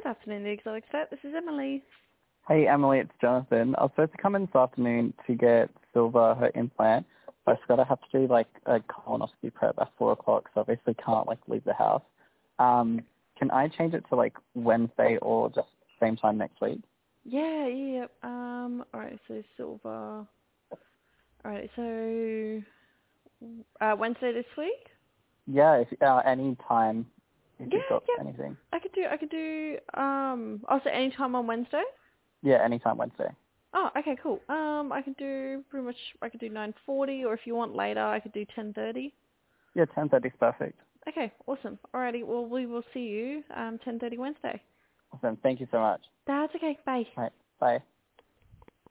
afternoon, the Exotic Vet. This is Emily. Hey Emily, it's Jonathan. I was supposed to come in this afternoon to get Silver her implant, but I forgot I have to do like a colonoscopy prep at 4 o'clock, so obviously can't like leave the house. Can I change it to like Wednesday or just same time next week? Yeah. Alright, so Silver. Alright, so Wednesday this week? Yeah, if any time if Yeah, you've got yeah. anything. I could do, also any time on Wednesday? Yeah, anytime Wednesday. Oh, okay, cool. I could do pretty much, I could do 9:40, or if you want later, I could do 10:30. Yeah, 10:30 is perfect. Okay, awesome. Alrighty, well, we will see you, 10:30 Wednesday. Awesome. Thank you so much. That's okay, bye. All right. Bye.